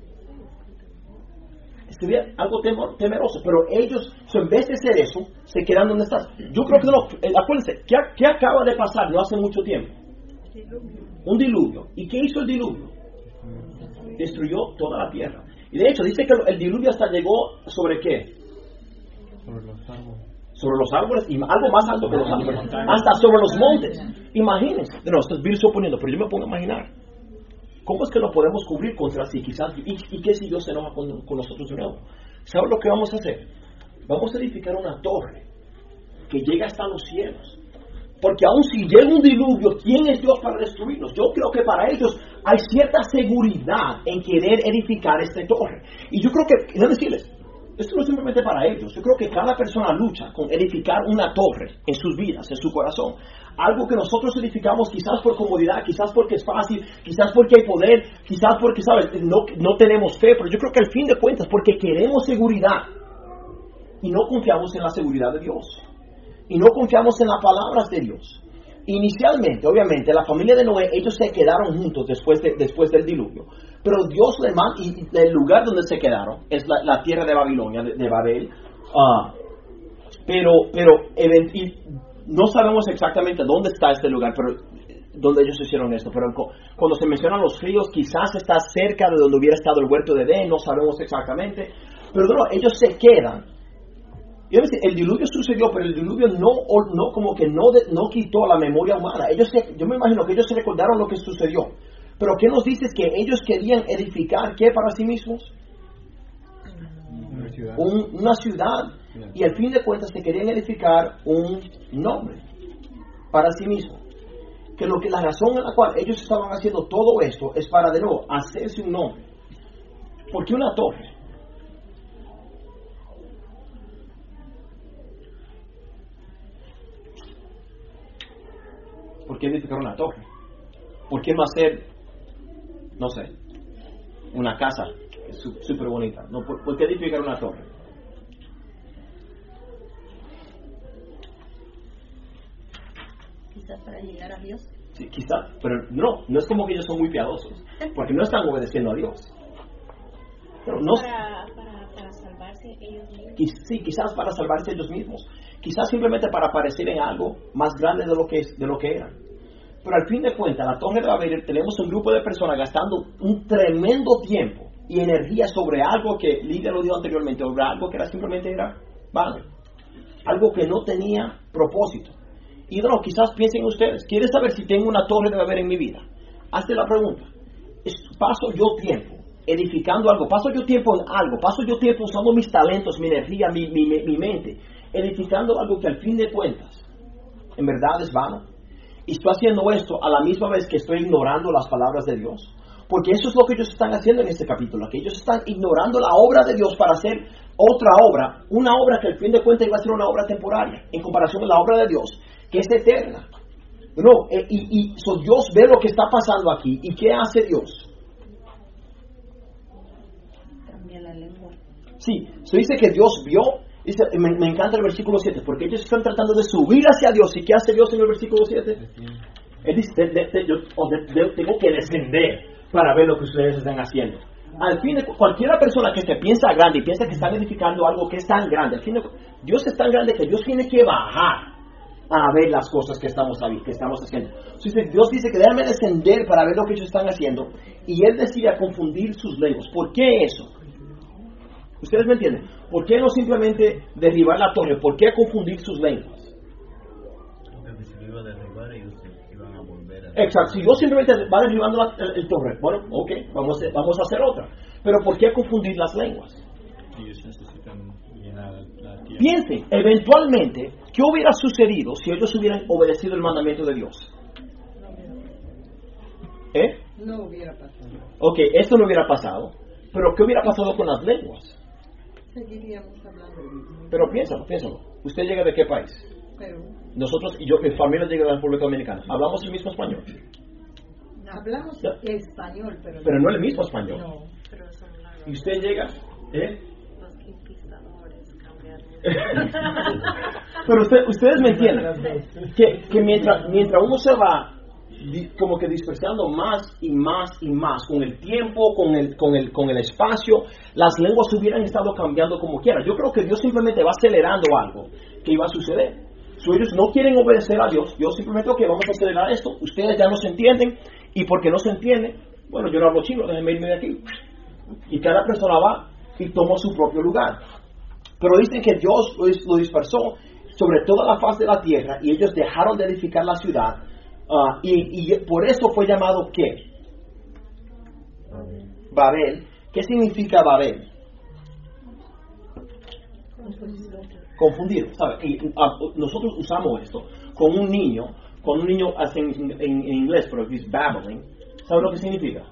Sería algo temor, temeroso, pero ellos, so, en vez de hacer eso, se quedan donde están. Yo creo que no, eh, acuérdense, ¿qué, ¿qué acaba de pasar no hace mucho tiempo? Diluvio. Un diluvio. ¿Y qué hizo el diluvio? Destruyó toda la tierra. Y de hecho, dice que el diluvio hasta llegó sobre qué? Sobre los árboles. Sobre los árboles y algo más alto que los árboles. Hasta sobre los montes. Imagínense. No, esto es Bill suponiendo, pero yo me pongo a imaginar. ¿Cómo es que lo podemos cubrir contra sí? Quizás, ¿y, y qué si Dios se enoja con, con nosotros de nuevo? ¿Sabes lo que vamos a hacer? Vamos a edificar una torre que llegue hasta los cielos. Porque aun si llega un diluvio, ¿quién es Dios para destruirnos? Yo creo que para ellos hay cierta seguridad en querer edificar esta torre. Y yo creo que, déjame decirles, esto no es simplemente para ellos. Yo creo que cada persona lucha con edificar una torre en sus vidas, en su corazón. Algo que nosotros edificamos quizás por comodidad, quizás porque es fácil, quizás porque hay poder, quizás porque, ¿sabes? No, no tenemos fe, pero yo creo que al fin de cuentas, porque queremos seguridad y no confiamos en la seguridad de Dios. Y no confiamos en las palabras de Dios. Inicialmente, obviamente, la familia de Noé, ellos se quedaron juntos después, de, después del diluvio. Pero Dios le manda, y el lugar donde se quedaron es la, la tierra de Babilonia, de, de Babel. Uh, pero, pero y no sabemos exactamente dónde está este lugar, pero donde ellos hicieron esto. Pero cuando se mencionan los ríos, quizás está cerca de donde hubiera estado el huerto de Edén, no sabemos exactamente. Pero no, ellos se quedan. El diluvio sucedió, pero el diluvio no, no como que no, de, no quitó la memoria humana. Ellos se, yo me imagino que ellos se recordaron lo que sucedió. Pero ¿qué nos dice? Que ellos querían edificar, ¿qué para sí mismos? Una ciudad. Un, una ciudad. Y al fin de cuentas se querían edificar un nombre para sí mismos. Que lo que la razón en la cual ellos estaban haciendo todo esto es para de nuevo hacerse un nombre. ¿Por qué una torre? ¿Por qué edificar una torre? ¿Por qué no hacer, no sé, una casa súper bonita? No, ¿por, ¿Por qué edificar una torre? Quizás para llegar a Dios. Sí, quizás, pero no, no es como que ellos son muy piadosos, porque no están obedeciendo a Dios. Pero no, para, para, para salvarse ellos mismos. Sí, quizás para salvarse ellos mismos. Quizás simplemente para aparecer en algo más grande de lo que es, de lo que eran. Pero al fin de cuentas, la Torre de Babel, tenemos un grupo de personas gastando un tremendo tiempo y energía sobre algo que Lidia lo dio anteriormente, sobre algo que era simplemente era vano, algo que no tenía propósito. Y no, quizás piensen ustedes, ¿quieres saber si tengo una Torre de Babel en mi vida? Hazte la pregunta. ¿Paso yo tiempo edificando algo? ¿Paso yo tiempo en algo? ¿Paso yo tiempo usando mis talentos, mi energía, mi, mi, mi mente, edificando algo que al fin de cuentas en verdad es vano? Y estoy haciendo esto a la misma vez que estoy ignorando las palabras de Dios. Porque eso es lo que ellos están haciendo en este capítulo. Que ellos están ignorando la obra de Dios para hacer otra obra. Una obra que al fin de cuentas iba a ser una obra temporaria. En comparación con la obra de Dios, que es eterna. No, eh, y, y so Dios ve lo que está pasando aquí. ¿Y qué hace Dios? Cambia la lengua. Sí, se dice que Dios vio Dice, me, me encanta el versículo siete, porque ellos están tratando de subir hacia Dios. ¿Y qué hace Dios en el versículo siete? Él dice, de, de, de, yo de, de, tengo que descender para ver lo que ustedes están haciendo. Al fin de cualquier persona que se piensa grande y piensa que están edificando algo que es tan grande, al fin de, Dios es tan grande que Dios tiene que bajar a ver las cosas que estamos, ahí, que estamos haciendo. Entonces, Dios dice que déjame descender para ver lo que ellos están haciendo, y Él decide confundir sus lenguas. ¿Por qué eso? ¿Ustedes me entienden? ¿Por qué no simplemente derribar la torre? ¿Por qué confundir sus lenguas? Porque si lo iba a derribar, ellos iban a volver a... Exacto, si Dios simplemente va derribando la, el, el torre, bueno, ok, vamos a, vamos a hacer otra. Pero ¿por qué confundir las lenguas? Ellos necesitan llenar la tierra. Piensen, eventualmente, ¿qué hubiera sucedido si ellos hubieran obedecido el mandamiento de Dios? ¿Eh? No hubiera pasado. Ok, esto no hubiera pasado. Pero ¿qué hubiera pasado con las lenguas? Seguiríamos hablando. Pero piénsalo, piénsalo. ¿Usted llega de qué país? Perú. Nosotros, y yo, mi familia llega de la República Dominicana. ¿Hablamos el mismo español? Hablamos ¿Ya? español, pero... Pero no el mismo español. No. Pero son largos. ¿Y usted llega? ¿Eh? Los conquistadores cambiaron. Pero usted, ustedes me entienden. Que, que mientras, mientras uno se va di, como que dispersando más y más y más con el tiempo, con el, con el, con el espacio, las lenguas hubieran estado cambiando como quiera. Yo creo que Dios simplemente va acelerando algo que iba a suceder. Si ellos no quieren obedecer a Dios, Dios simplemente, ok, vamos a acelerar esto, ustedes ya no se entienden, y porque no se entienden, bueno, yo no hablo chino, déjenme irme de aquí. Y cada persona va y toma su propio lugar. Pero dicen que Dios lo dispersó sobre toda la faz de la tierra, y ellos dejaron de edificar la ciudad, uh, y, y por eso fue llamado ¿qué? Babel. Babel. ¿Qué significa Babel? Confundido, ¿sabe? Y, uh, nosotros usamos esto con un niño, con un niño en, en, en inglés, pero es babbling. ¿Sabe lo que significa?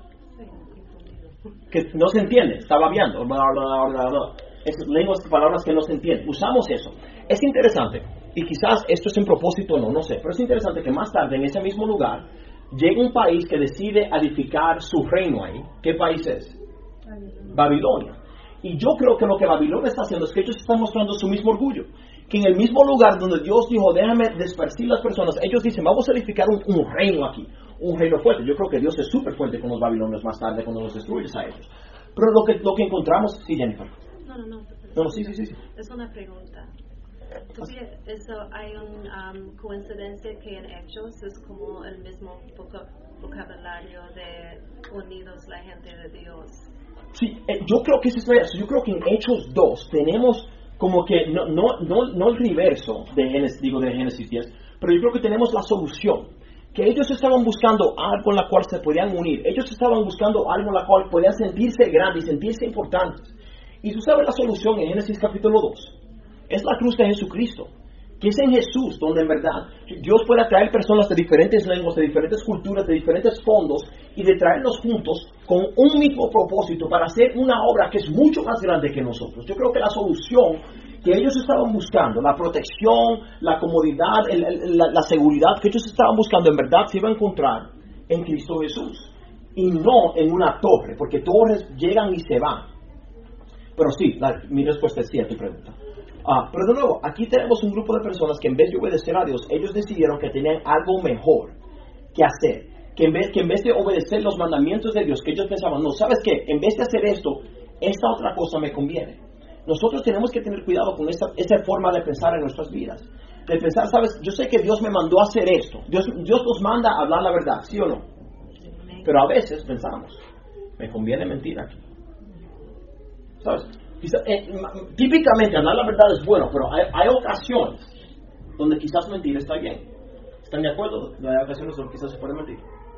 Que no se entiende, está babeando. Bla, bla, bla, bla. Esas lenguas, palabras que no se entienden. Usamos eso. Es interesante, y quizás esto es en propósito o no, no sé, pero es interesante que más tarde en ese mismo lugar llega un país que decide edificar su reino ahí. ¿Qué país es? Babilonia. Babilonia. Y yo creo que lo que Babilonia está haciendo es que ellos están mostrando su mismo orgullo. Que en el mismo lugar donde Dios dijo, déjame dispersar las personas, ellos dicen, vamos a edificar un, un reino aquí, un reino fuerte. Yo creo que Dios es súper fuerte con los babilonios más tarde cuando los destruyes a ellos. Pero lo que, lo que encontramos, sí, Jennifer. No, no, no. No, no, sí, sí, sí. Es una pregunta. ¿Tú piensas, eso hay una um, coincidencia que en Hechos es como el mismo voca- vocabulario de unidos la gente de Dios? Sí, eh, yo creo que eso es eso. Yo creo que en Hechos dos tenemos como que, no, no, no, no el reverso de Génesis, digo de Génesis diez, pero yo creo que tenemos la solución. Que ellos estaban buscando algo en la cual se podían unir. Ellos estaban buscando algo en la cual podían sentirse grandes y sentirse importantes. Y tú sabes la solución en Génesis capítulo dos. Es la cruz de Jesucristo. Que es en Jesús donde en verdad Dios puede atraer personas de diferentes lenguas, de diferentes culturas, de diferentes fondos, y de traerlos juntos con un mismo propósito para hacer una obra que es mucho más grande que nosotros. Yo creo que la solución que ellos estaban buscando, la protección, la comodidad, el, el, la, la seguridad que ellos estaban buscando, en verdad se iba a encontrar en Cristo Jesús. Y no en una torre, porque torres llegan y se van. Pero sí, la, mi respuesta es sí a tu pregunta. Ah, pero de nuevo, aquí tenemos un grupo de personas que en vez de obedecer a Dios, ellos decidieron que tenían algo mejor que hacer. Que en vez, que en vez de obedecer los mandamientos de Dios, que ellos pensaban, no, ¿sabes qué? En vez de hacer esto, esta otra cosa me conviene. Nosotros tenemos que tener cuidado con esa, esa forma de pensar en nuestras vidas. De pensar, ¿sabes? Yo sé que Dios me mandó a hacer esto. Dios, Dios nos manda a hablar la verdad, ¿sí o no? Pero a veces pensamos, me conviene mentir aquí. ¿Sabes? Quizá, eh, típicamente hablar la verdad es bueno, pero hay, hay ocasiones donde quizás mentir está bien. ¿Están de acuerdo? Hay ocasiones donde quizás se puede mentir.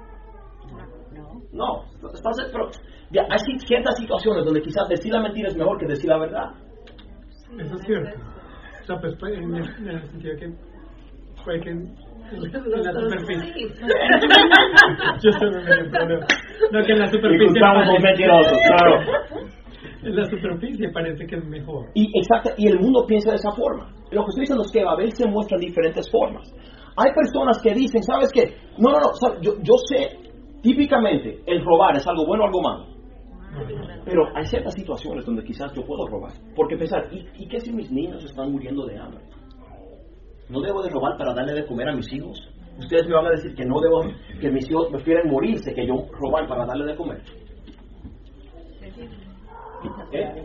No. No. Estás, pero ya, hay ciertas situaciones donde quizás decir la mentira es mejor que decir la verdad. Eso es cierto. O sea, pues, en, el, en el sentido que fue que en, en la superficie. Yo se me metí en problema. No, que en la superficie. Encontramos un mentiroso, claro. En la superficie parece que es mejor. Y exacto, y el mundo piensa de esa forma. Lo que estoy diciendo es que Babel se muestra en diferentes formas. Hay personas que dicen, ¿sabes qué? No, no, no, ¿sabes? Yo, yo sé, típicamente, el robar es algo bueno o algo malo. Pero hay ciertas situaciones donde quizás yo puedo robar. Porque pensar, ¿y, ¿y qué si mis niños están muriendo de hambre? ¿No debo de robar para darle de comer a mis hijos? Ustedes me van a decir que no debo, que mis hijos prefieren morirse que yo robar para darle de comer. ¿Eh?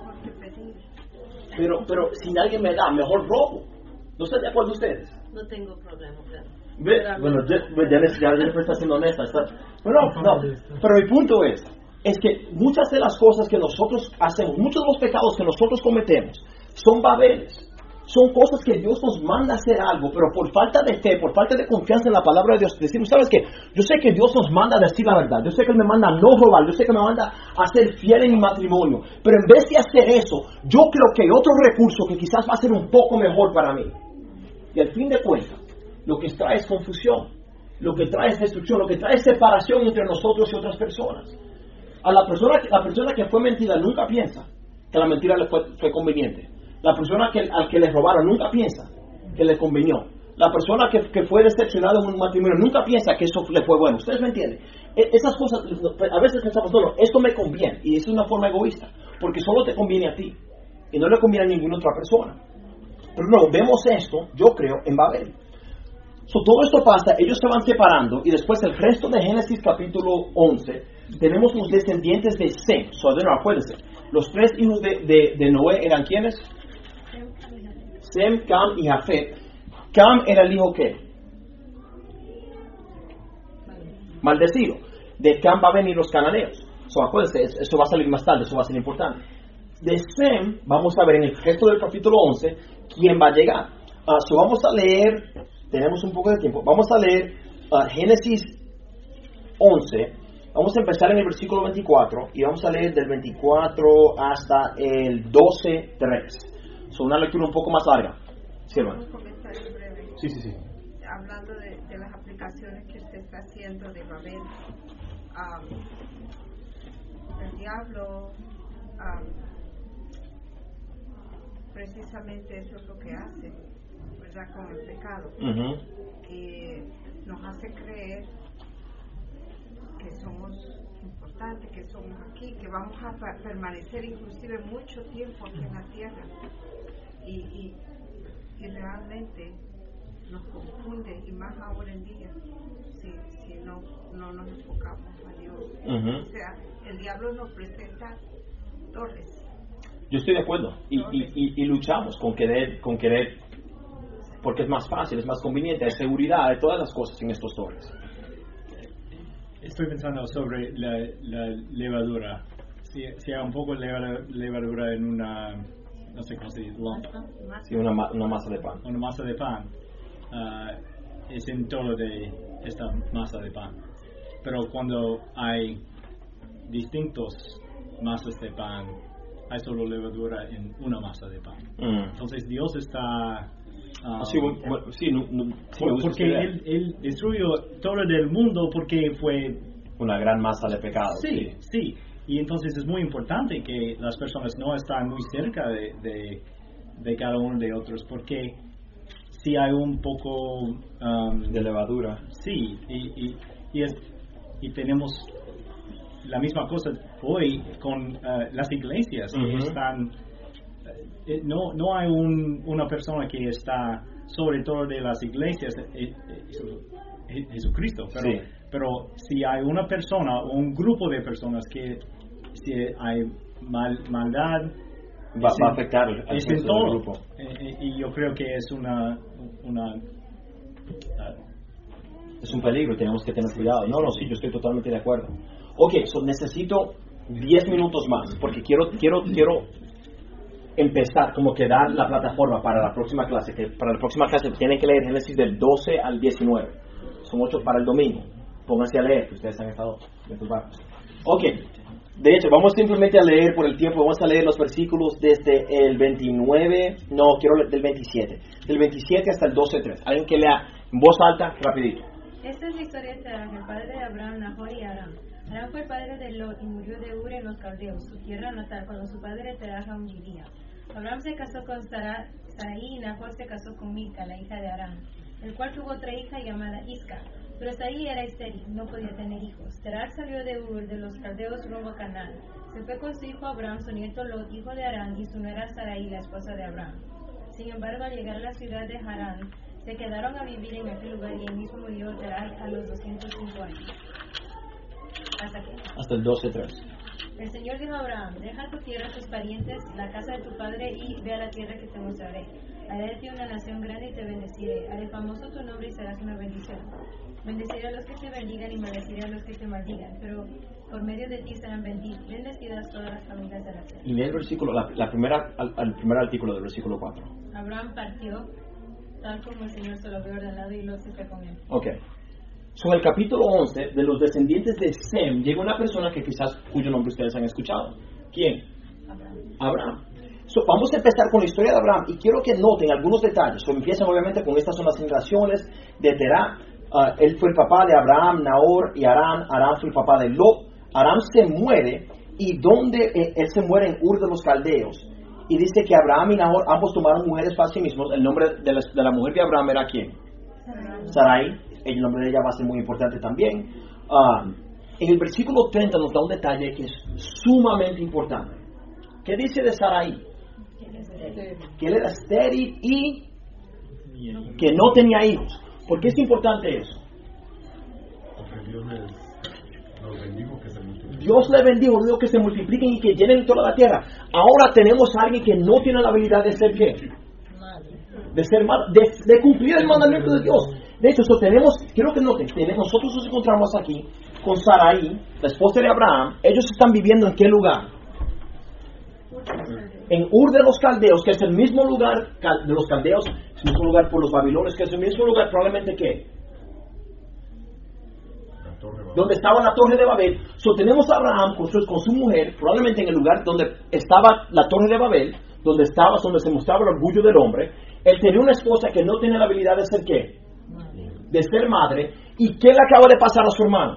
Pero, pero si alguien me da, mejor robo. ¿No están de acuerdo ustedes? No tengo problema, pero... Ve, bueno, ya, ya, ya está siendo honesta. Está, pero no, no, pero mi punto es, es que muchas de las cosas que nosotros hacemos, muchos de los pecados que nosotros cometemos, son babeles. Son cosas que Dios nos manda a hacer algo, pero por falta de fe, por falta de confianza en la palabra de Dios, decimos, ¿sabes qué? Yo sé que Dios nos manda a decir la verdad, yo sé que Él me manda a no robar, yo sé que me manda a ser fiel en mi matrimonio, pero en vez de hacer eso, yo creo que hay otro recurso que quizás va a ser un poco mejor para mí. Y al fin de cuentas, lo que trae es confusión, lo que trae es destrucción, lo que trae es separación entre nosotros y otras personas. A la persona, la persona que fue mentida nunca piensa que la mentira le fue, fue conveniente. La persona que, al que le robaron nunca piensa que le convenió. La persona que, que fue decepcionada en un matrimonio nunca piensa que eso le fue bueno. ¿Ustedes me entienden? E, esas cosas, a veces pensamos, no, no, esto me conviene. Y es una forma egoísta. Porque solo te conviene a ti. Y no le conviene a ninguna otra persona. Pero no, vemos esto, yo creo, en Babel. So, todo esto pasa, ellos se van separando. Y después el resto de Génesis capítulo once, tenemos los descendientes de Sem. So, de nuevo, acuérdense. Los tres hijos de, de, de Noé eran ¿quiénes? Sem, Cam y Jafet. Cam era el hijo ¿qué? Maldecido. De Cam va a venir los cananeos. So, acuérdense, eso va a salir más tarde, eso va a ser importante. De Sem, vamos a ver en el resto del capítulo once, quién va a llegar. Uh, so vamos a leer, tenemos un poco de tiempo, vamos a leer uh, Génesis once, vamos a empezar en el versículo veinticuatro, y vamos a leer del veinticuatro hasta el doce tres. So, una lectura un poco más larga. Sí, hermano. Un comentario breve. Sí, sí, sí. Hablando de, de las aplicaciones que usted está haciendo de Babel, um, el diablo, um, precisamente eso es lo que hace, ¿verdad? Con el pecado. Uh-huh. Que nos hace creer que somos importantes, que somos aquí, que vamos a permanecer inclusive mucho tiempo aquí en la tierra. Y, y, y realmente nos confunde, y más ahora en día, si, si no, no nos enfocamos a Dios. Uh-huh. O sea, el diablo nos presenta torres. Yo estoy de acuerdo, y, y, y, y luchamos con querer, con querer, porque es más fácil, es más conveniente, hay seguridad, hay todas las cosas en estos torres. Estoy pensando sobre la, la levadura. Si, si hay un poco de levadura en una, no sé cómo se dice, lump. Sí, una, una masa de pan. Una masa de pan. Uh, es en torno de esta masa de pan. Pero cuando hay distintos masas de pan, hay solo levadura en una masa de pan. Mm. Entonces Dios está... Um, sí, bueno, sí, no, no, sí por, porque él, él destruyó todo el mundo porque fue... una gran masa de pecados. Sí, sí, sí. Y entonces es muy importante que las personas no estén muy cerca de, de, de cada uno de otros, porque si hay un poco... Um, de levadura. Sí, y, y, y, es, y tenemos... la misma cosa hoy con uh, las iglesias que uh-huh. están eh, no no hay un, una persona que está sobre todo de las iglesias eh, eh, Jesucristo, pero sí. pero si hay una persona o un grupo de personas que si hay mal, maldad va, va a afectar al es en todo del grupo. Eh, y yo creo que es una una uh, es un peligro, tenemos que tener cuidado. No, no, sí, yo estoy totalmente de acuerdo. Ok, so necesito diez minutos más, porque quiero quiero quiero empezar, como que dar la plataforma para la próxima clase, que para la próxima clase tienen que leer Génesis del doce al diecinueve. Son ocho para el domingo. Pónganse a leer, que ustedes han estado en sus barcos. Ok, de hecho, vamos simplemente a leer por el tiempo, vamos a leer los versículos desde el veintinueve, no, quiero leer del veintisiete, del veintisiete hasta el doce tres. Alguien que lea en voz alta, rapidito. Esta es la historia de Terán, el padre de Abraham, Nahor y Aram. Aram fue el padre de Lot y murió de Ur en los caldeos, su tierra natal, cuando su padre Terah aún vivía. Abraham se casó con Sarai y Nahor se casó con Milca, la hija de Aram, el cual tuvo otra hija llamada Isca. Pero Sarai era estéril, no podía tener hijos. Terar salió de Ur de los caldeos rumbo a Canaán. Se fue con su hijo Abraham, su nieto Lot, hijo de Harán, y su nuera Sarai, la esposa de Abraham. Sin embargo, al llegar a la ciudad de Harán, se quedaron a vivir en aquel lugar y él mismo murió Terar a los doscientos cinco años. ¿Hasta qué? Hasta el doce tres. El Señor dijo a Abraham, deja tu tierra, tus parientes, la casa de tu padre y ve a la tierra que te mostraré. Haré de ti una nación grande y te bendeciré. Haré famoso tu nombre y serás una bendición. Bendeciré a los que te bendigan y maldeciré a los que te maldigan. Pero por medio de ti serán bendecidas todas las familias de la tierra. Y lee el versículo, la, la primera, al, al primer artículo del versículo cuatro. Abraham partió, tal como el Señor se lo había ordenado, y Lot se fue con él. Ok. So, en el capítulo once, de los descendientes de Sem, llega una persona que quizás, cuyo nombre ustedes han escuchado. ¿Quién? Abraham. Abraham. So, vamos a empezar con la historia de Abraham y quiero que noten algunos detalles. So, empiezan obviamente con estas son las generaciones de Terah. Uh, él fue el papá de Abraham, Nahor y Harán. Harán fue el papá de Lot. Harán se muere y donde eh, él se muere en Ur de los Caldeos. Y dice que Abraham y Nahor ambos tomaron mujeres para sí mismos. El nombre de la, de la mujer de Abraham era ¿quién? Sarai. Sarai. El nombre de ella va a ser muy importante también. Uh, en el versículo treinta nos da un detalle que es sumamente importante. ¿Qué dice de Sarai? Que él era estéril y que no tenía hijos. ¿Por qué es importante eso? Porque Dios les, los bendijo que se multipliquen. Dios le bendijo, dijo que se multipliquen y que llenen toda la tierra. Ahora tenemos a alguien que no tiene la habilidad de ser ¿qué? De ser madre, de, de cumplir el mandamiento de Dios. De hecho, so tenemos, quiero que noten, tenemos, nosotros nos encontramos aquí con Sarai, la esposa de Abraham. Ellos están viviendo ¿en qué lugar? En Ur de los Caldeos, que es el mismo lugar de los Caldeos, es el mismo lugar por los babilonios, que es el mismo lugar probablemente que donde estaba la torre de Babel. So tenemos a Abraham con su, con su mujer, probablemente en el lugar donde estaba la torre de Babel, donde estaba, donde se mostraba el orgullo del hombre. Él tenía una esposa que no tenía la habilidad de ser ¿qué? De ser madre. ¿Y qué le acaba de pasar a su hermano?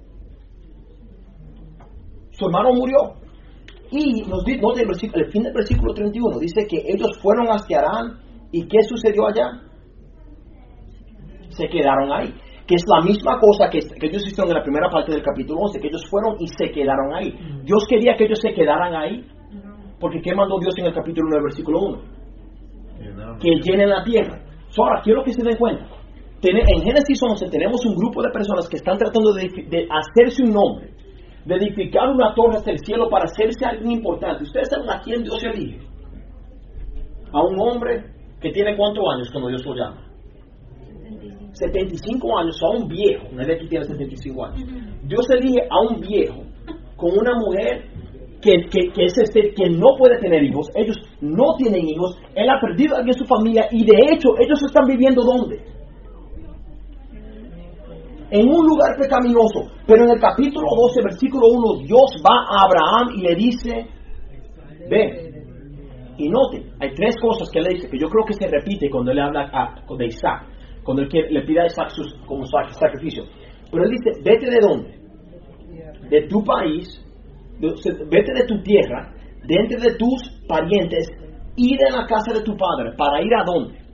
Su hermano murió. Y nos dice, no, el, el fin del versículo treinta y uno dice que ellos fueron hacia Harán. ¿Y qué sucedió allá? Se quedaron ahí. Que es la misma cosa que, que ellos hicieron en la primera parte del capítulo once, que ellos fueron y se quedaron ahí. Dios quería que ellos se quedaran ahí. Porque ¿qué mandó Dios en el capítulo nueve, versículo uno? Que llenen la tierra. So, ahora, quiero que se den cuenta. Ten, en Génesis once tenemos un grupo de personas que están tratando de, de hacerse un nombre, de edificar una torre hasta el cielo para hacerse alguien importante. Ustedes saben a quién Dios elige. A un hombre que tiene ¿cuántos años cuando Dios lo llama? setenta y cinco años, a un viejo. Nadie aquí tiene setenta y cinco años. Dios elige a un viejo con una mujer que, que, que es este, que no puede tener hijos. Ellos no tienen hijos. Él ha perdido a alguien en su familia y de hecho ellos están viviendo ¿dónde? En un lugar pecaminoso. Pero en el capítulo doce, versículo uno, Dios va a Abraham y le dice, ve. Y noten, hay tres cosas que le dice, que yo creo que se repite cuando él habla a, de Isaac, cuando él quiere, le pide a Isaac sus, como sacrificio. Pero él dice, vete de dónde? De tu país, de, vete de tu tierra, de entre de tus parientes, y de la casa de tu padre. ¿Para ir a dónde?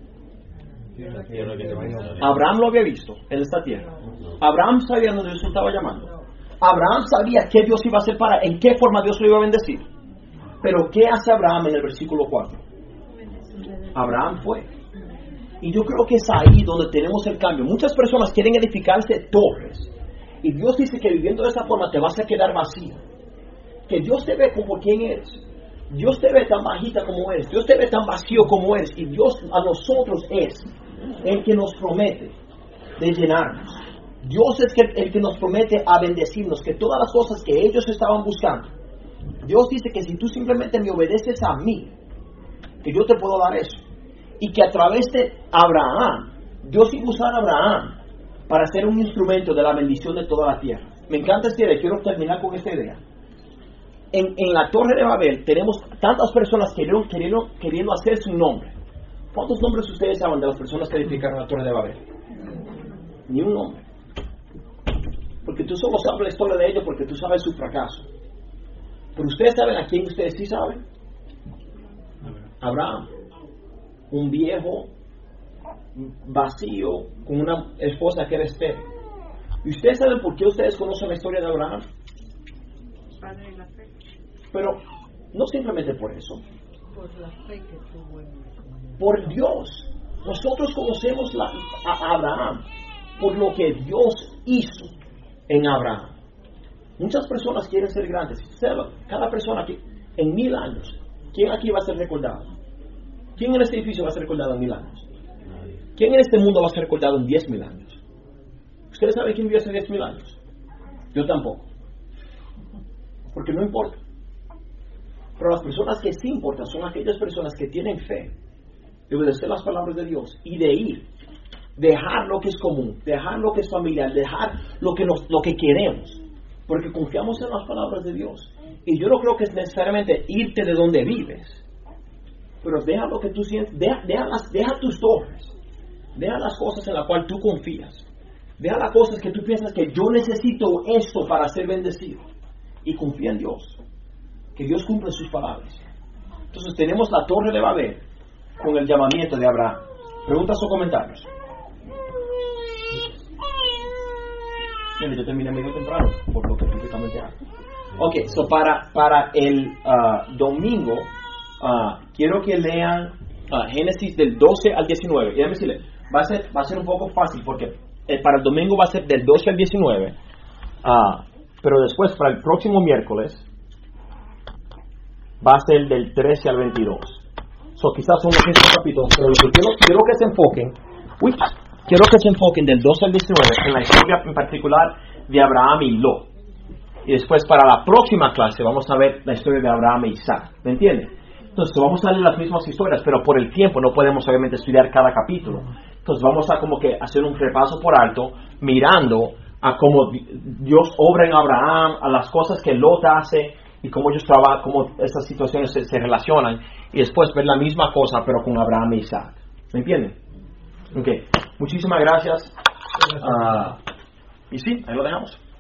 Abraham lo había visto en esta tierra. Abraham sabía dónde Dios lo estaba llamando. Abraham sabía qué Dios iba a hacer para, en qué forma Dios lo iba a bendecir. Pero ¿qué hace Abraham en el versículo cuatro? Abraham fue. Y yo creo que es ahí donde tenemos el cambio. Muchas personas quieren edificarse torres. Y Dios dice que viviendo de esa forma te vas a quedar vacío. Que Dios te ve como quien eres. Dios te ve tan bajita como eres. Dios te ve tan vacío como eres. Y Dios a nosotros es el que nos promete de llenarnos. Dios es el que nos promete a bendecirnos. Que todas las cosas que ellos estaban buscando, Dios dice que si tú simplemente me obedeces a mí, que yo te puedo dar eso. Y que a través de Abraham, Dios iba a usar a Abraham para ser un instrumento de la bendición de toda la tierra. Me encanta esta idea. Quiero terminar con esta idea. En, en la Torre de Babel tenemos tantas personas queriendo, queriendo, queriendo hacer su nombre. ¿Cuántos nombres ustedes saben de las personas que edificaron la Torre de Babel? Ni un nombre. Porque tú solo sabes la historia de ellos porque tú sabes su fracaso. Pero ustedes saben a quién ustedes sí saben. Abraham. Un viejo vacío con una esposa que era estéril. ¿Y ustedes saben por qué ustedes conocen la historia de Abraham? Padre de la fe. Pero no simplemente por eso. Por la fe que tuvo en él. Por Dios. Nosotros conocemos la, a Abraham por lo que Dios hizo en Abraham. Muchas personas quieren ser grandes. Cada persona que en mil años, ¿quién aquí va a ser recordado? ¿Quién en este edificio va a ser recordado en mil años? ¿Quién en este mundo va a ser recordado en diez mil años? ¿Ustedes saben quién vivió hace diez mil años? Yo tampoco. Porque no importa. Pero las personas que sí importan son aquellas personas que tienen fe de obedecer las palabras de Dios y de ir, dejar lo que es común, dejar lo que es familiar, dejar lo que, nos, lo que queremos, porque confiamos en las palabras de Dios. Y yo no creo que es necesariamente irte de donde vives, pero deja lo que tú sientes, deja, deja, las, deja tus torres, deja las cosas en las cuales tú confías, deja las cosas que tú piensas que yo necesito esto para ser bendecido, y confía en Dios, que Dios cumple sus palabras. Entonces tenemos la torre de Babel con el llamamiento de Abraham. ¿Preguntas o comentarios? Bien, yo terminé medio temprano, por lo que típicamente hago. Ok, so para, para el uh, domingo, uh, quiero que lean uh, Génesis del doce al diecinueve. Y déjame decirle, va a ser, va a ser un poco fácil, porque eh, para el domingo va a ser del doce al diecinueve, uh, pero después para el próximo miércoles va a ser del trece al veintidós. So, quizás son los mismos capítulos, pero lo que quiero, quiero que se enfoquen, uy, quiero que se enfoquen del doce al diecinueve en la historia en particular de Abraham y Lot. Y después para la próxima clase vamos a ver la historia de Abraham e Isaac. ¿Me entienden? Entonces vamos a leer las mismas historias, pero por el tiempo no podemos obviamente estudiar cada capítulo. Entonces vamos a como que hacer un repaso por alto, mirando a cómo Dios obra en Abraham, a las cosas que Lot hace y cómo ellos trabajan, cómo estas situaciones se, se relacionan, y después ver la misma cosa pero con Abraham e Isaac. ¿Me entienden? Ok, muchísimas gracias. Uh, y sí, ahí lo dejamos.